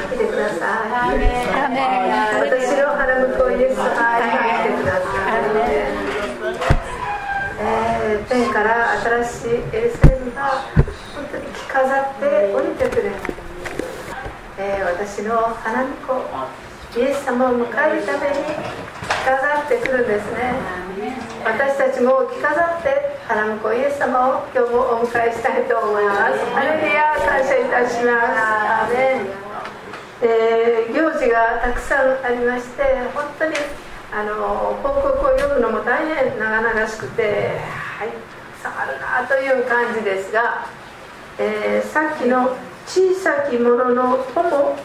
来てください。私の花婿イエス様、来てください。天から新しいエルサレムが本当に着飾って降りてくる、私の花婿イエス様を迎えるために着飾ってくるんですね。私たちも着飾って花婿イエス様を今日もお迎えしたいと思います。ハレルヤ、感謝いたします。アーメン。行事がたくさんありまして、本当に報告を読むのも大変長々しくて、はい、たくさんあるなという感じですが、さっきの小さきものの友、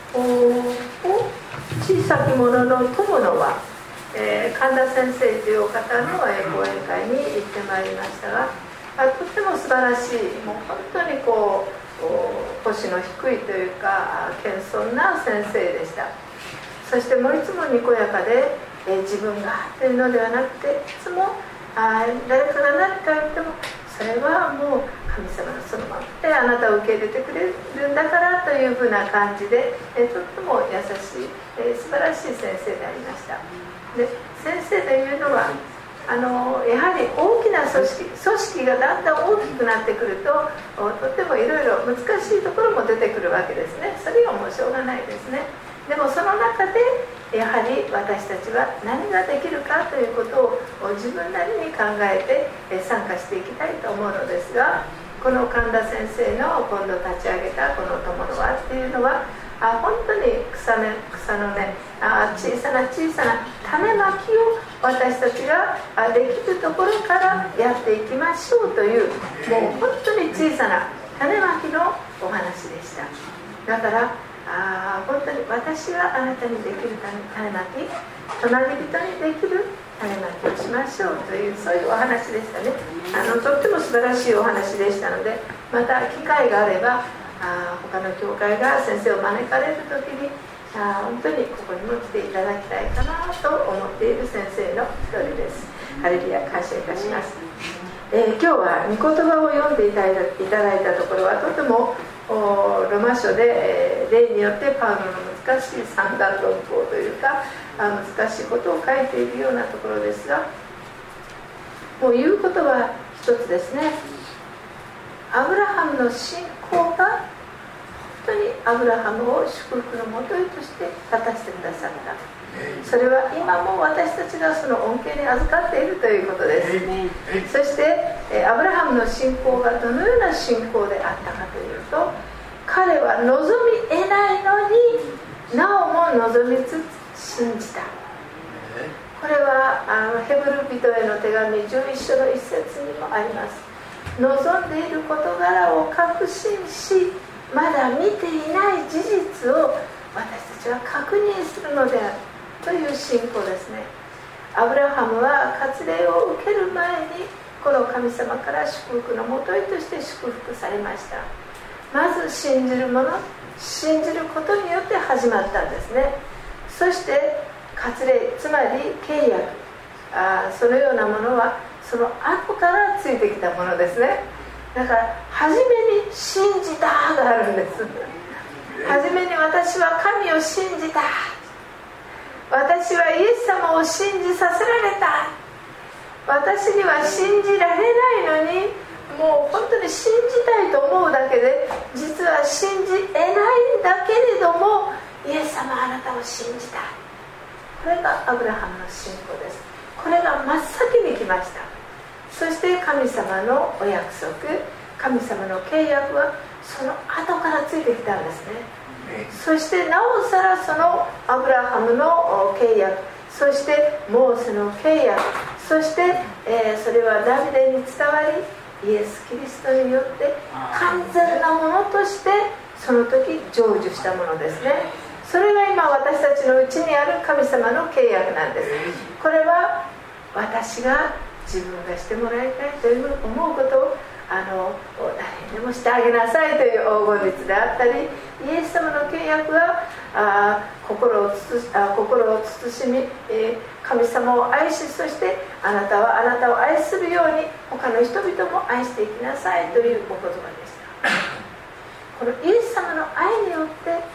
小さきものの友のは、神田先生という方の講演会に行ってまいりましたが、とっても素晴らしい、もう本当に腰の低いというか謙遜な先生でした。そしてもういつもにこやかで、自分がというのではなくて、いつも誰かが何か言ってもそれはもう神様のそのままであなたを受け入れてくれるんだからというふうな感じで、とっても優しい、素晴らしい先生でありました。で、先生というのはやはり大きな組織がだんだん大きくなってくると、とってもいろいろ難しいところも出てくるわけですね。それはもうしょうがないですね。でもその中でやはり私たちは何ができるかということを自分なりに考えて参加していきたいと思うのですが、この神田先生の今度立ち上げたこの友の輪っていうのは、本当に草のね、小さな小さな種まきを私たちができるところからやっていきましょうという、もう本当に小さな種まきのお話でした。だから本当に私はあなたにできる種まき、隣人にできる種まきをしましょうという、そういうお話でしたね。とっても素晴らしいお話でしたので、また機会があれば他の教会が先生を招かれるときに本当にここにも来ていただきたいかなと思っている先生の一人です。ハレルヤ、感謝いたします。今日は御言葉を読んでいただいたところは、とてもロマ書で、例によってパウロの難しい三段論法というか難しいことを書いているようなところですが、もう言うことは一つですね。アブラハムの信仰が本当にアブラハムを祝福のもとへとして立たせてくださった。それは今も私たちがその恩恵に預かっているということです。そしてアブラハムの信仰がどのような信仰であったかというと、彼は望み得ないのになおも望みつつ信じた。これはヘブル人への手紙11章の1節にもあります。望んでいる事柄を確信し、まだ見ていない事実を私たちは確認するのであるという信仰ですね。アブラハムは割礼を受ける前にこの神様から祝福のもとへとして祝福されました。まず信じるもの、信じることによって始まったんですね。そして割礼、つまり契約、そのようなものはその後からついてきたものですね。だから初めに信じたがあるんです。初めに私は神を信じた、私はイエス様を信じさせられた、私には信じられないのにもう本当に信じたいと思うだけで、実は信じ得ないんだけれどもイエス様あなたを信じた。これがアブラハムの信仰です。これが真っ先に来ました。そして神様のお約束、神様の契約はその後からついてきたんですね。そしてなおさらそのアブラハムの契約、そしてモーセの契約、そして、それはダビデに伝わりイエス・キリストによって完全なものとしてその時成就したものですね。それが今私たちのうちにある神様の契約なんです。これは私が自分がしてもらいたいという思うことを誰にでもしてあげなさいという黄金律であったり、イエス様の契約は心を慎み、神様を愛し、そしてあなたはあなたを愛するように他の人々も愛していきなさいというお言葉でした。このイエス様の愛によって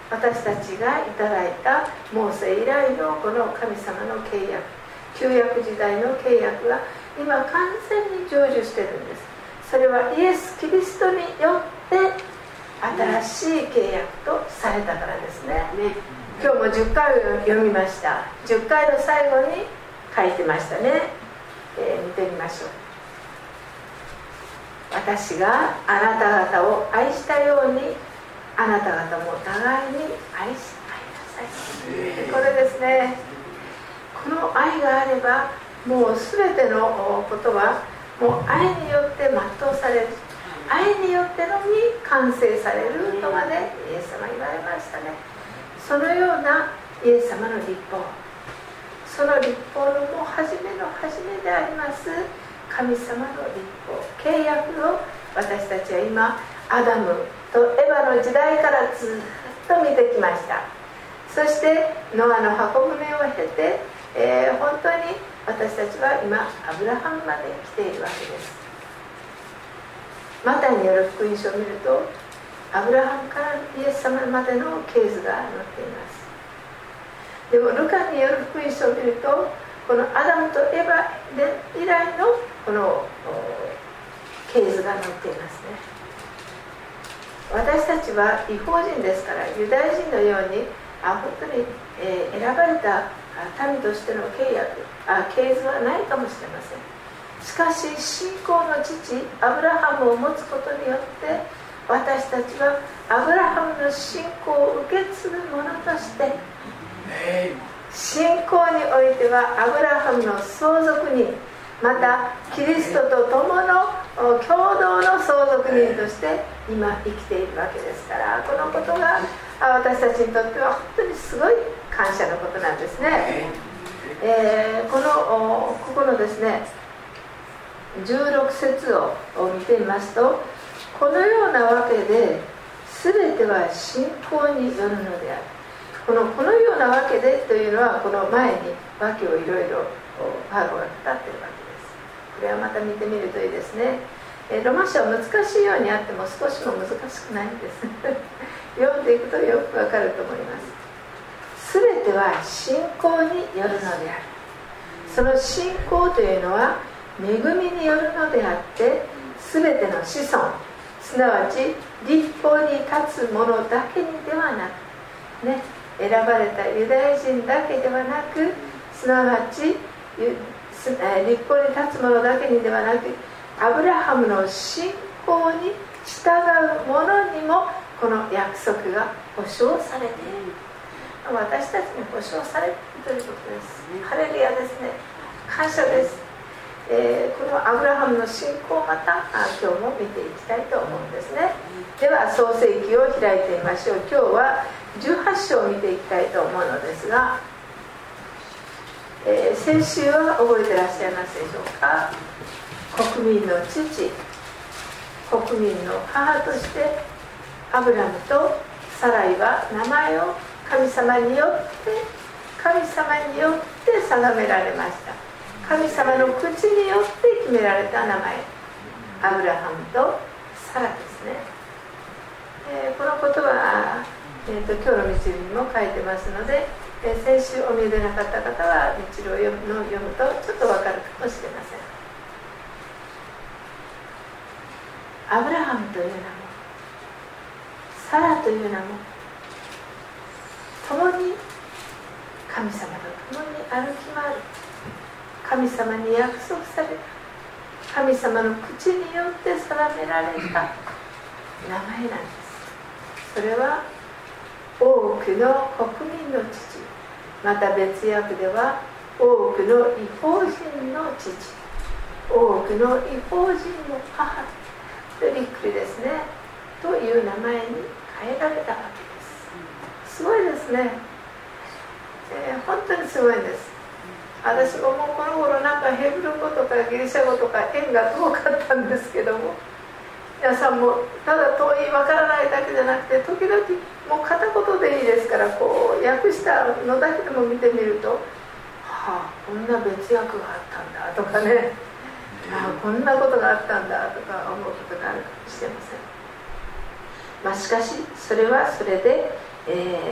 私たちがいただいたモーセ以来のこの神様の契約、旧約時代の契約が今完全に成就しているんです。それはイエス・キリストによって新しい契約とされたからですね。今日も10回を読みました。10回の最後に書いてましたね。見てみましょう。私があなた方を愛したようにあなた方も互いに愛なさい。これですね。この愛があればもう全てのことはもう愛によって全うされる、愛によってのみ完成されるとまでイエス様言われましたね。そのようなイエス様の律法、その律法のもう初めの初めであります神様の律法、契約を私たちは今アダムとエヴァの時代からずっと見てきました。そしてノアの箱舟を経て、本当に私たちは今アブラハムまで来ているわけです。マタイによる福音書を見るとアブラハムからイエス様までの系図が載っています。でもルカによる福音書を見るとこのアダムとエヴァ以来のこの系図が載っていますね。私たちは異邦人ですからユダヤ人のように本当に選ばれた民としての契図はないかもしれません。しかし信仰の父アブラハムを持つことによって私たちはアブラハムの信仰を受け継ぐ者として信仰においてはアブラハムの相続人、またキリストと共の共同の相続人として今生きているわけですから、このことが私たちにとっては本当にすごい感謝のことなんですね。ここのですね16節を見てみますと、このようなわけで全ては信仰によるのである。このようなわけでというのはこの前に訳をいろいろパウロが語っているわけです。これはまた見てみるといいですね。ロマ書は難しいようにあっても少しも難しくないんです読んでいくとよくわかると思います。すべては信仰によるのである。その信仰というのは恵みによるのであって、すべての子孫、すなわち律法に立つ者だけにではなく、ね、選ばれたユダヤ人だけではなく、すなわち律法に立つ者だけにではなく、アブラハムの信仰に従う者にもこの約束が保証されている。私たちに保証されているということです。ハレルヤですね。感謝です。このアブラハムの信仰をまた今日も見ていきたいと思うんですね。では創世記を開いてみましょう。今日は18章を見ていきたいと思うのですが、先週は覚えてらっしゃいますでしょうか。国民の父、国民の母としてアブラムとサライは名前を神様によって定められました。神様の口によって決められた名前、アブラハムとサラですね。このことは、今日の道にも書いてますので、先週お見えでなかった方は道を読むとちょっと分かるかもしれません。アブラハムという名もサラという名も共に神様と共に歩き回る、神様に約束された、神様の口によって定められた名前なんです。それは多くの国民の父、また別訳では多くの異邦人の父、多くの異邦人の母とびっくりですね、という名前に変えられたわけです。すごいですね。本当にすごいんです。私ももうこの頃なんかヘブル語とかギリシャ語とか縁が遠かったんですけども、皆さんもただ遠いわからないだけじゃなくて、時々もう片言でいいですから、こう訳したのだけでも見てみると、こんな別訳があったんだとかね、こんなことがあったんだとか思うことがあるかもしれません。しかしそれはそれで、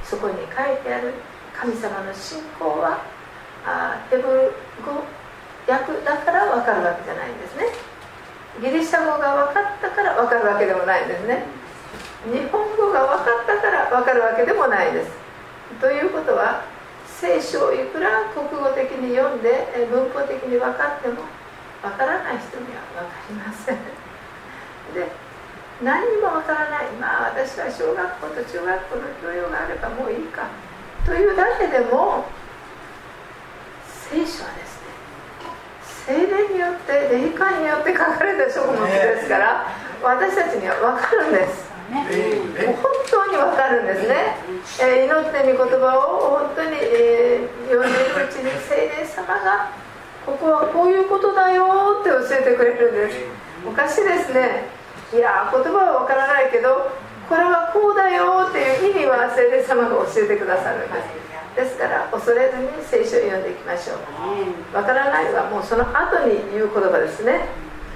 そこに書いてある神様の信仰はヘブル語訳だから分かるわけじゃないんですね。ギリシャ語が分かったから分かるわけでもないんですね。日本語が分かったから分かるわけでもないです。ということは、聖書をいくら国語的に読んで文法的に分かっても分からない人には分かりません。で、何にも分からない、私は小学校と中学校の教養があればもういいかというだけでも、聖書はですね、聖霊によって霊感によって書かれた書物ですから、私たちには分かるんです。もう本当に分かるんですね。祈って御言葉を本当に、読んでいるうちに聖霊様がここはこういうことだよって教えてくれるんです。おかしいですね。いや言葉は分からないけど、これはこうだよっていう意味は聖霊様が教えてくださるんです。ですから恐れずに聖書を読んでいきましょう。分からないはもうその後に言う言葉ですね。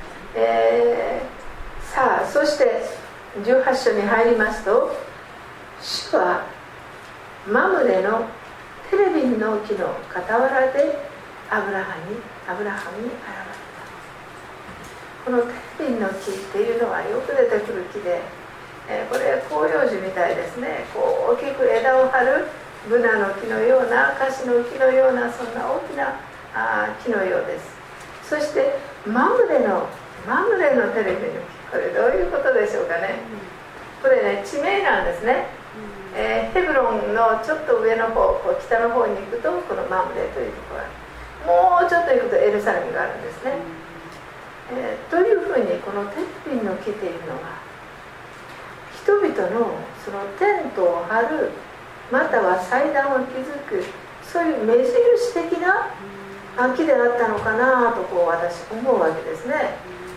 さあ、そして18章に入りますと、主はマムレのテレビの木の傍らでアブラハムに現れた。このテレビの木っていうのはよく出てくる木で、これ広葉樹みたいですね。こう大きく枝を張るブナの木のような、カシの木のような、そんな大きな木のようです。そしてマムレのテレビの木、これどういうことでしょうかね。これね、地名なんですね。ヘブロンのちょっと上の方、北の方に行くとこのマムレというところが、もうちょっと行くとエルサレムがあるんですね。というふうにこのテレビの木というのは、人々のそのテントを張る、または祭壇を築く、そういう目印的な木であったのかなと私思うわけですね。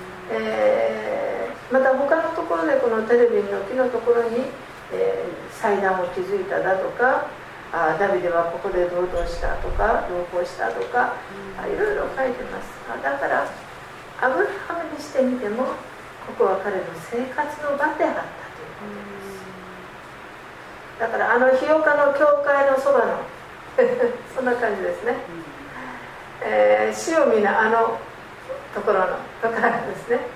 また他のところでこのテレビの木のところに、祭壇を築いただとか、ダビデはここで同行したとか同行したとか、いろいろ書いてます。だからアブラハムにしてみても、ここは彼の生活の場であったということです。だから日岡の教会のそばのそんな感じですね。潮見のところのところですね。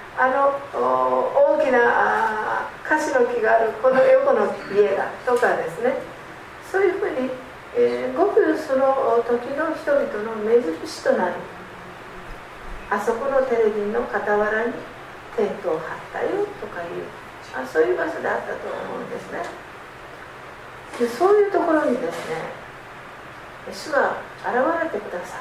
大きなカシの木があるこの横の家がとかですね、そういうふうに、ごくその時の人々の目印となる、あそこのテレビの傍らにテントを張ったよとかいう、そういう場所であったと思うんですね。で、そういうところにですね、主が現れてくださった。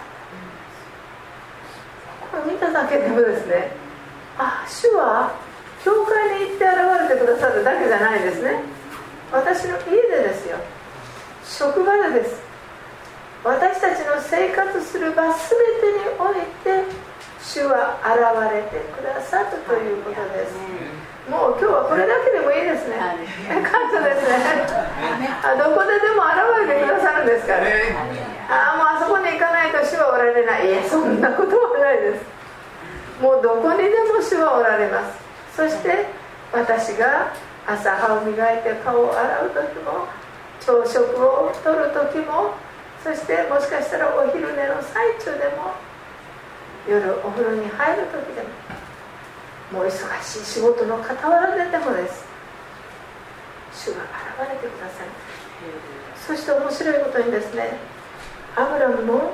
ここを見ただけでもですね、主は教会に行って現れてくださるだけじゃないですね。私の家でですよ、職場でです。私たちの生活する場全てにおいて主は現れてくださるということです。もう今日はこれだけでもいいですね。感謝ですね。どこででも現れてくださるんですから、もうあそこに行かないと主はおられない。いや、そんなことはないです。もうどこにでも主はおられます。そして私が朝歯を磨いて顔を洗う時も、朝食をとる時も、そしてもしかしたらお昼寝の最中でも、夜お風呂に入る時でも、もう忙しい仕事の傍らででもです、主が現れてください。そして面白いことにですね、アブラムも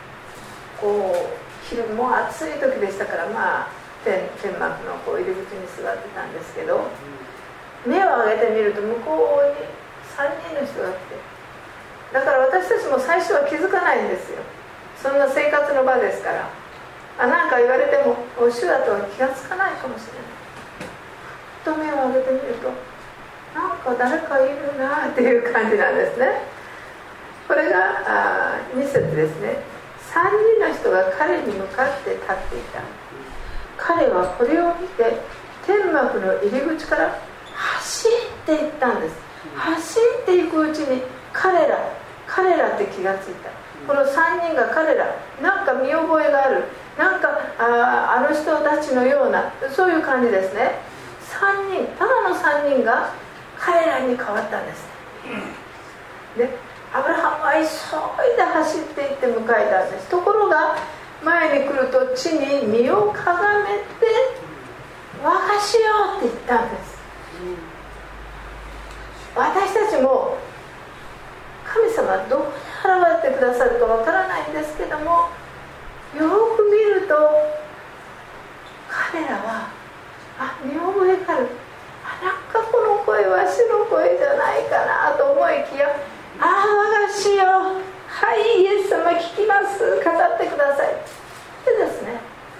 昼も暑い時でしたから、天幕の入り口に座ってたんですけど、目を上げてみると向こうに3人の人が来て、だから私たちも最初は気づかないんですよ。そんな生活の場ですから、何か言われても主だとは気がつかないかもしれない。ふっと目を上げてみると、なんか誰かいるなっていう感じなんですね。これが2節ですね。3人の人が彼に向かって立っていた。彼はこれを見て天幕の入り口から走っていったんです。走っていくうちに彼らって気がついた。この3人が彼ら、なんか見覚えがある、なんかあの人たちのような、そういう感じですね。3人、ただの3人が彼らに変わったんです。 でアブラハムは急いで走っていって迎えたんです。ところが前に来ると地に身をかがめて我がしよって言ったんです。私たちも神様どこに現れてくださるかわからないんですけども、よく見ると彼らは見覚えがある、なんかこの声は主の声じゃないかなと思いきや、我が主よ、はいイエス様聞きます、語ってくださいでですね、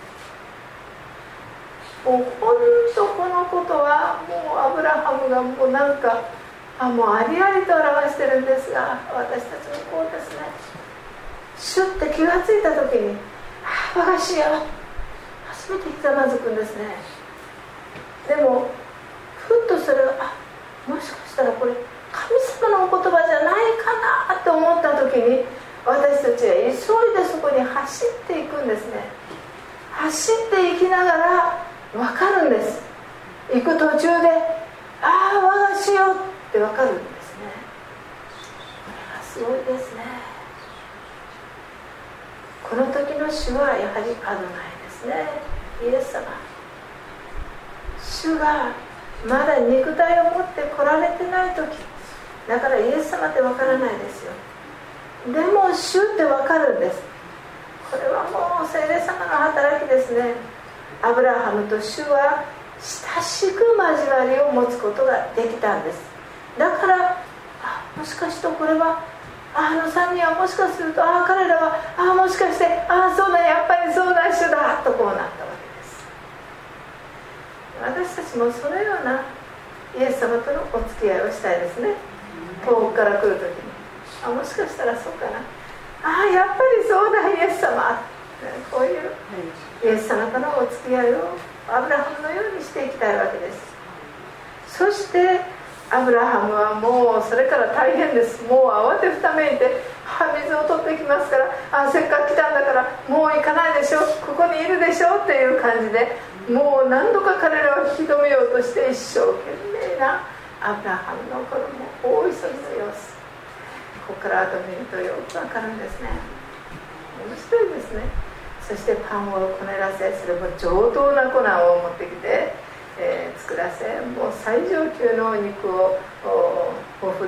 もう本当このことはもうアブラハムがもうなんかもうありありと表してるんですが、私たちもこうですね、シュッて気がついた時に我が主よ、初めてひざまずくんですね。でもふっとそれはもしかしたらこれ神様のお言葉じゃないかなと思った時に、私たちは急いでそこに走っていくんですね。走っていきながら分かるんです。行く途中で我が主よって分かるんですね。これがすごいですね。この時の主はやはりアドナイですね。イエス様、主がまだ肉体を持って来られてない時だからイエス様って分からないですよ。でも主って分かるんです。これはもう聖霊様の働きですね。アブラハムと主は親しく交わりを持つことができたんです。だからもしかしてこれは3人はもしかすると彼らはもしかしてそうだ、やっぱりそうだ、主だとこうなったわけです。私たちもそのようなイエス様とのお付き合いをしたいですね。遠くから来るときにもしかしたらそうかな、やっぱりそうだイエス様、こういうイエス様とのお付き合いをアブラハムのようにしていきたいわけです。そしてアブラハムはもうそれから大変です。もう慌てふためいて水を取ってきますから、せっかく来たんだからもう行かないでしょ、ここにいるでしょっていう感じで、もう何度か彼らを引き止めようとして一生懸命なアブラハムのこの大急ぎの様子、ここから後見るとよくわかるんですね。面白いですね。そしてパンをこねらせ、それも上等な粉を持ってきて、作らせ、もう最上級のお肉を振って、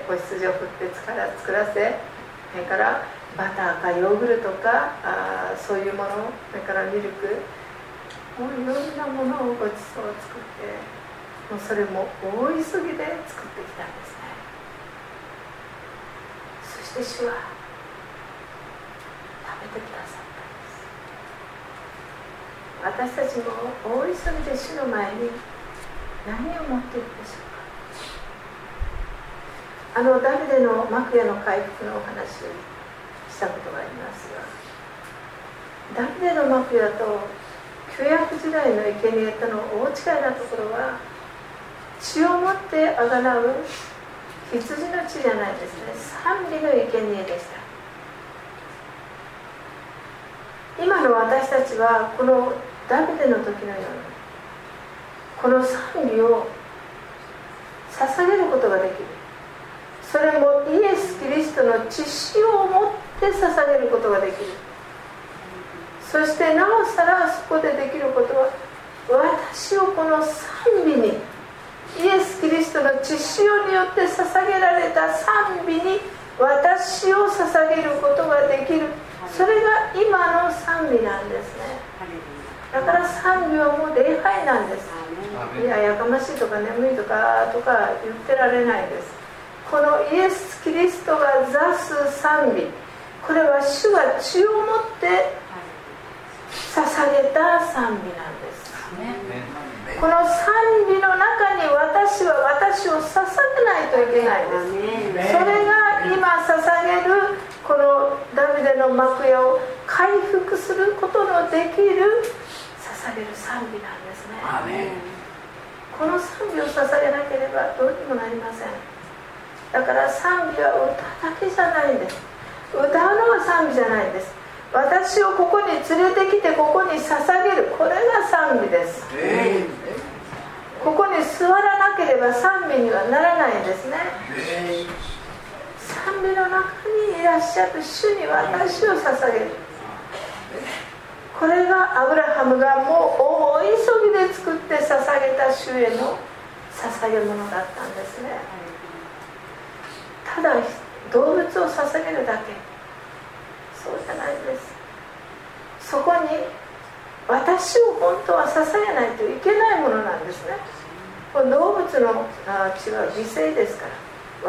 子羊を振って作らせ、それからバターかヨーグルトかそういうもの、それからミルク、もういろんなものをごちそうを作って、もうそれも大急ぎで作ってきたんですね。そして主は食べてくださったんです。私たちも大急ぎで主の前に何を持っているでしょうか。ダビデの幕屋の回復のお話をしたことがありますが、ダビデの幕屋と旧約時代の生贄との大違いなところは、血をもってあがなう羊の血じゃないですね、賛美の生贄でした。今の私たちはこのダビデの時のようにこの賛美を捧げることができる。それもイエス・キリストの血潮をもって捧げることができる。そしてなおさらそこでできることは、私をこの賛美に、イエス・キリストの血潮によって捧げられた賛美に私を捧げることができる。それが今の賛美なんですね。だから賛美はもう礼拝なんです。いや、やかましいとか眠いとか言ってられないです。このイエス・キリストが座す賛美、これは主が血をもって捧げた賛美なんです。この賛美の中に私は私を捧げないといけないです。それが今捧げるこのダビデの幕屋を回復することのできる捧げる賛美なんですね。この賛美を捧げなければどうにもなりません。だから賛美は歌だけじゃないんです。歌うのが賛美じゃないんです。私をここに連れてきてここに捧げる、これが賛美です。ここに座らなければ賛美にはならないんですね。 にいらっしゃる主に私を捧げる。これがアブラハムがもう大急ぎで作って捧げた主への捧げ物だったんですね。ただ動物を捧げるだけ、そうじゃないです。そこに私を本当は捧げないといけないものなんですね。これ動物の血は犠牲ですから、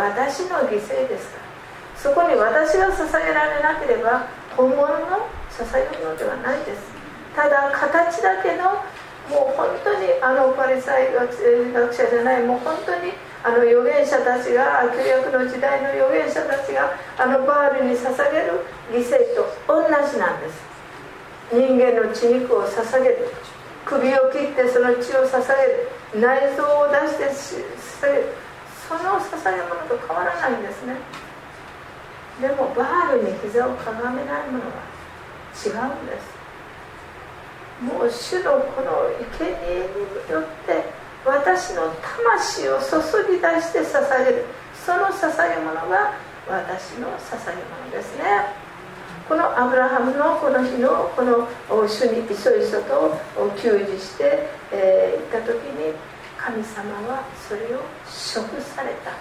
私の犠牲ですから、そこに私が捧げられなければ本物の捧げ物ではないです。ただ形だけの、もう本当にパリサイ学者じゃない、もう本当に預言者たちが、旧約の時代の預言者たちがバールに捧げる犠牲と同じなんです。人間の血肉を捧げる、首を切ってその血を捧げる、内臓を出して捧げる、その捧げ物と変わらないんですね。でもバールに膝をかがめないものは違うんです。もう主のこの生贄によって私の魂を注ぎ出して捧げる、その捧げ物が私の捧げ物ですね。このアブラハムのこの日のこの主にいそいそと給仕して行った時に、神様はそれを食された。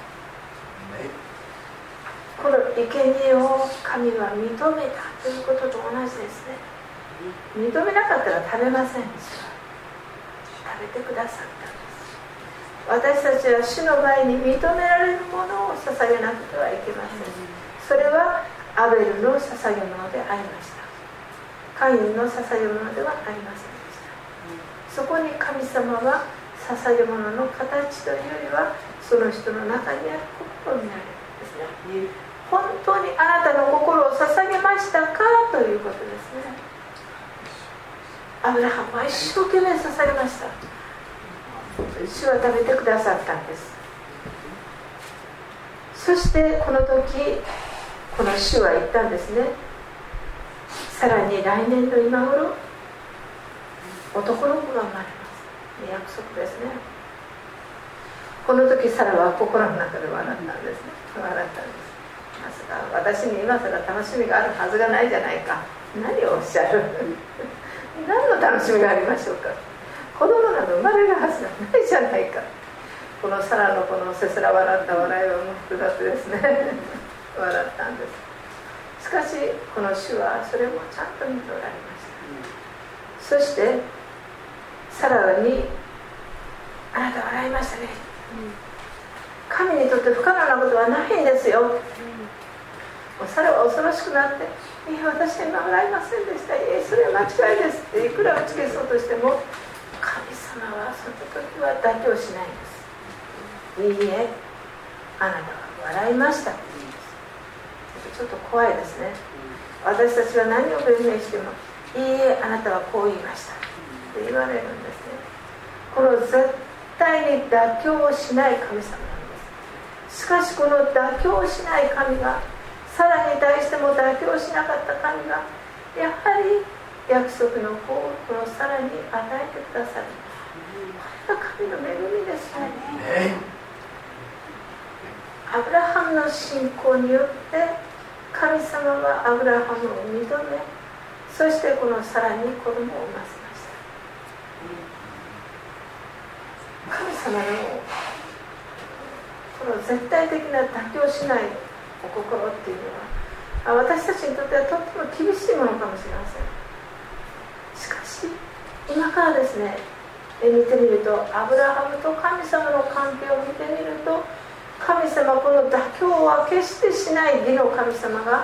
この生贄を神は認めたということと同じですね。認めなかったら食べませんでした。食べてくださったんです。私たちは主の前に認められるものを捧げなくてはいけません。それはアベルの捧げ物でありました。カインの捧げ物ではありませんでした。そこに神様は捧げ物の形というよりは、その人の中にある心を見られるんですね。本当にあなたの心を捧げましたかということですね。アブラハムは一生懸命捧げました。主は食べてくださったんです。そしてこの時、この主は言ったんですね。さらに来年の今頃、男の子が生まれます。約束ですね。この時サラは心の中で笑ったんですね。笑ったんです。まさか私に今更楽しみがあるはずがないじゃないか。何をおっしゃる何の楽しみがありましょうか。子供など生まれるはずがないじゃないか。このサラのこのせすら笑った笑いはもう複雑ですね笑ったんです。しかしこの主はそれもちゃんと見ておられました。そしてサラに、あなた笑いましたね、神にとって不可能なことはないんですよ。サラは恐ろしくなって、いや私は今笑いませんでした、それは間違いですっていくら打ち消そうとしても、神様はその時は妥協しないんです。いいえ、あなたは笑いましたって言うんです。ちょっと怖いですね。私たちは何を弁明しても、いいえ、あなたはこう言いましたって言われるんですね。この絶対に妥協をしない神様なんです。しかしこの妥協しない神が、サラに対しても妥協しなかった神が、やはり約束の子をこのサラに与えてくださる。これが神の恵みですね。アブラハムの信仰によって神様はアブラハムを認め、そしてこのサラに子供を産ませました。神様のこの絶対的な妥協しないお心っていうのは、私たちにとってはとっても厳しいものかもしれません。しかし今からですね、見てみると、アブラハムと神様の関係を見てみると、神様この妥協は決してしない義の神様が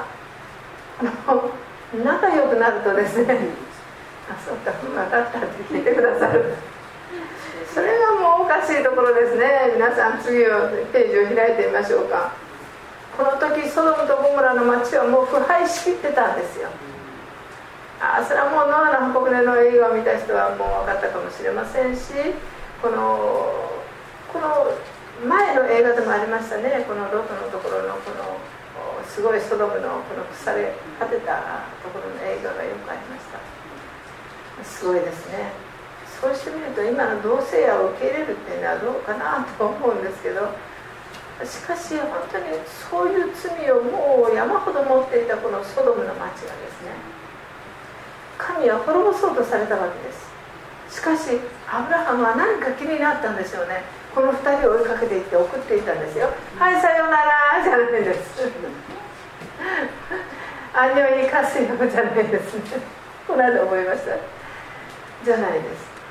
仲良くなるとですねあ、そうか、分かったって聞いてくださる。それがもうおかしいところですね。皆さん次をページを開いてみましょうか。この時ソドムとゴモラの町はもう腐敗しきってたんですよ。それはもうノアの箱舟の映画を見た人はもう分かったかもしれませんし、この前の映画でもありましたね。このロトのところのこのすごいソドムのこの腐れ果てたところの映画がよくありました。すごいですね。そうしてみると今の同性愛を受け入れるっていうのはどうかなと思うんですけど、 しかし本当にそういう罪をもう山ほど持っていたこのソドムの町がですね、神は滅ぼそうとされたわけです。しかしアブラハムは何か気になったんですよね。この2人を追いかけていって送っていたんですよ。はい、さようならじゃないですアンニョンイカスヨじゃないですね。この間覚えましたじゃないです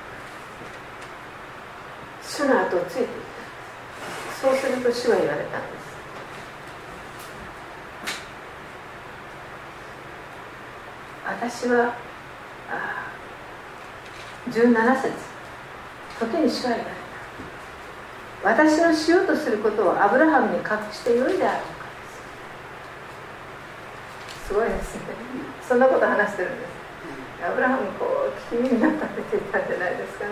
。主の後をついていった。そうすると主は言われたんです。私は17節、時に主は言われた。私のしようとすることをアブラハムに隠してよいであろうかです。すごいですね。そんなこと話してるんです。アブラハムこう気になったって言ったんじゃないですかね。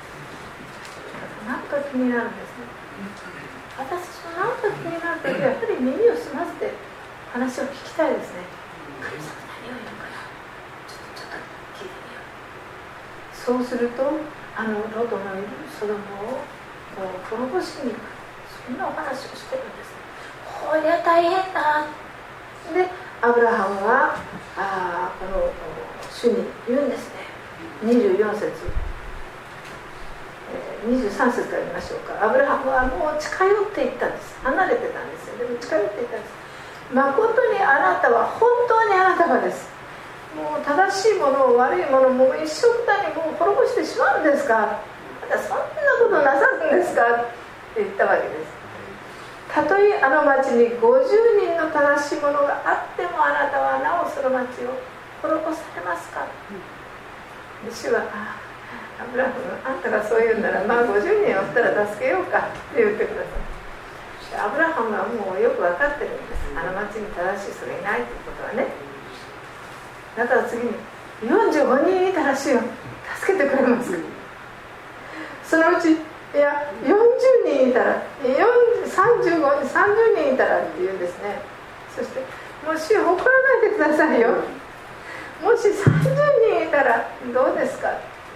なんか気になるんですね。私なんか気になるときやっぱり耳を澄ませて話を聞きたいですね。神様何を言うかな、ちょっと聞いてみよう。そうするとロトのいるソドムを滅ぼしに行く、そんなお話をしてるんです。こりゃ大変だ。でアブラハムはこの主に言うんですね。24節23節から見ましょうか。アブラハムはもう近寄っていったんです。離れてたんですよ。でも近寄っていったんです。誠にあなたは、本当にあなたはです、もう正しいものを悪いものをもう一緒くたにもう滅ぼしてしまうんですか。そんなことなさるんですかって言ったわけです。たとえあの町に50人の正しいものがあっても、あなたはなおその町を滅ぼされますか。で主はアブラハム、あんたがそう言うんなら50人おったら助けようかって言ってください。アブラハムはもうよく分かってるんです。あの町に正しい人がいないということはね。だから次に45人いたらしいよ、助けてくれますか。そのうちいや40人いたら30人いたらって言うんですね。そしてもし怒らないでくださいよ、もし30人いたらどうですか。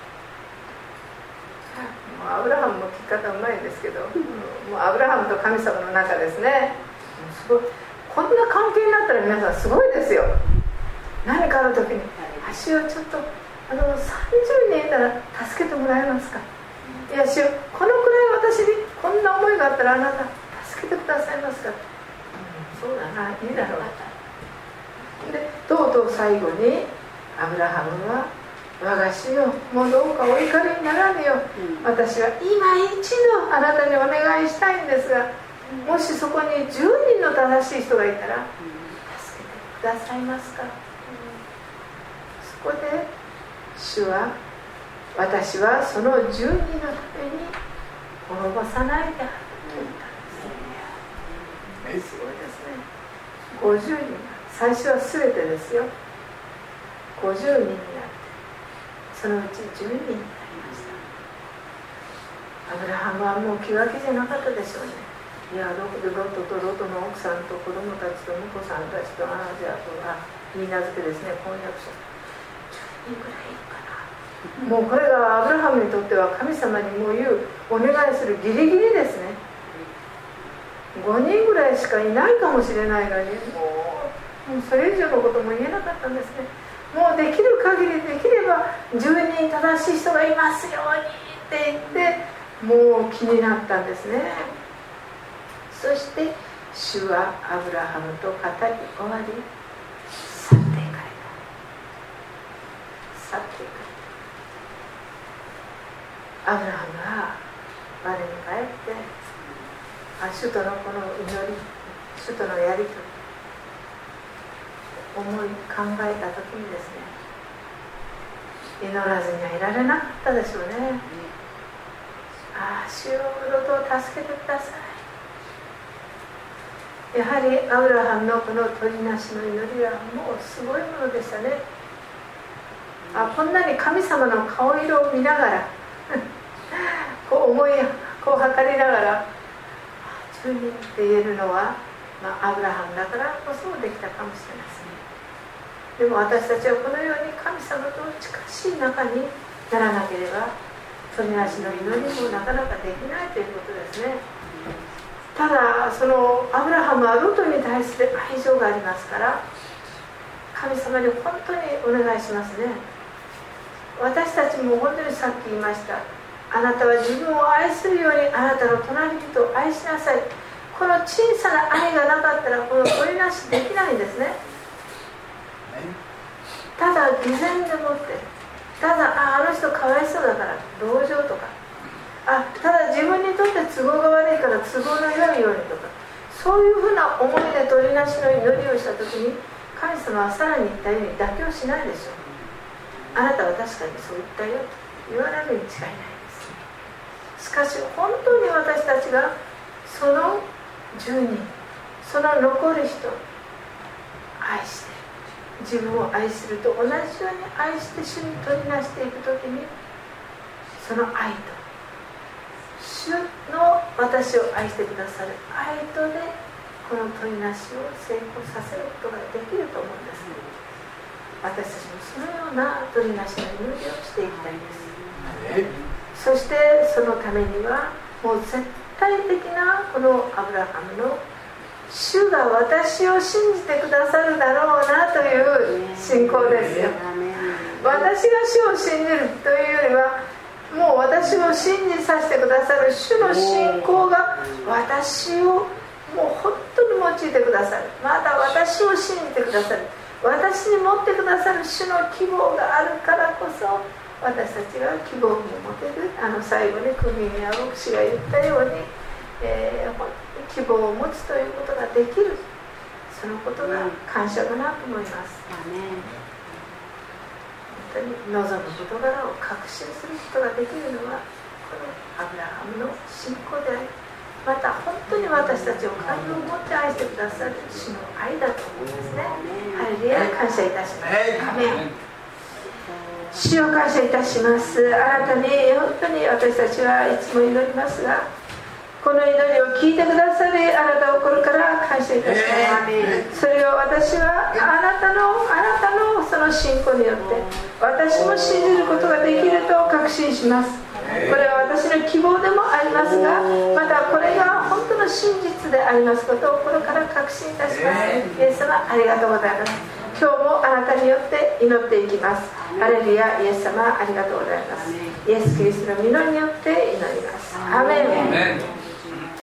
もうアブラハムも聞き方うまいんですけど、もうアブラハムと神様の中ですね、すごい、こんな関係になったら皆さんすごいですよ。何かある時に足をちょっと30人いたら助けてもらえますか。いや主よ、このくらい私にこんな思いがあったらあなた助けてくださいますか。そうだな、いいだろう。でとうとう最後にアブラハムは、我が主よ、もうどうかお怒りにならぬよ、私は今一度あなたにお願いしたいんですが、もしそこに10人の正しい人がいたら助けてくださいますか。そこで主は、私はその10人のために滅ぼさないであると言ったんです。すごいですね。50人、最初は全てですよ。50人になって、そのうち10人になりました。アブラハムはもう気が気じゃなかったでしょうね。いや、ロトとロトの奥さんと子供たちと婿さんたちとアージャとが言い名付けですね、婚約者10人ぐらいいるかな。もうこれがアブラハムにとっては神様にもう言うお願いするギリギリですね。5人ぐらいしかいないかもしれないのに、もうそれ以上のことも言えなかったんですね。もうできる限り、できれば10人正しい人がいますようにって言って、もう気になったんですね。そして主はアブラハムと語り終わり、去っていかれた。去っていかれた。アブラハムは我に返って、主とのこの祈り、主とのやりとり、思い考えた時にですね、祈らずにはいられなかったでしょうね。主よ、ロトを助けてください。やはりアブラハムのこの取りなしの祈りはもうすごいものでしたね。こんなに神様の顔色を見ながらこう思い、こう測りながら10人って言えるのは、アブラハムだからこそできたかもしれません。でも私たちはこのように神様と近しい仲にならなければ、取りなしの祈りもなかなかできないということですね。 ただそのアブラハムはロトに対する愛情がありますから、神様に本当にお願いしますね。私たちも本当にさっき言いました、あなたは自分を愛するようにあなたの隣人を愛しなさい。この小さな愛がなかったらこの取りなしできないんですね。ただ偽善でもって、ただあの人かわいそうだから同情とか、ただ自分にとって都合が悪いから都合の良いようにとか、そういうふうな思いで取りなしの祈りをしたときに、神様はさらに言ったように妥協しないでしょう。あなたは確かにそう言ったよと言われるに違いないです。しかし本当に私たちがその10人、その残る人を愛して、自分を愛すると同じように愛して主に取りなしていくときに、その愛と主の私を愛してくださる愛とでこの取りなしを成功させることができると思うんです。私たちもそのような取りなしの祈りをしていきたいです。そしてそのためにはもう絶対的なこのアブラハムの主が私を信じてくださるだろうなという信仰ですよ。私が主を信じるというよりは、もう私を信じさせてくださる主の信仰が私をもう本当に用いてくださる。また私を信じてくださる、私に持ってくださる主の希望があるからこそ、私たちが希望を持てる。最後にクミミヤ牧師が言ったように、本当に希望を持つということができる。そのことが感謝だなと思います。本当に望む事柄を確信することができるのはこのアブラハムの信仰であり、また本当に私たちを感動を持って愛してくださる主の愛だと思うんですね。ハレルヤ、感謝いたします。アメン。主を感謝いたします。新たに本当に私たちはいつも祈りますが、この祈りを聞いてくださり、あなたを心から感謝いたします。それを私はあなたのその信仰によって私も信じることができると確信します。これは私の希望でもありますが、またこれが本当の真実でありますことを心から確信いたします。イエス様、ありがとうございます。今日もあなたによって祈っていきます。ハレルヤ、イエス様、ありがとうございます。イエス・キリストの御名によって祈ります。アーメン。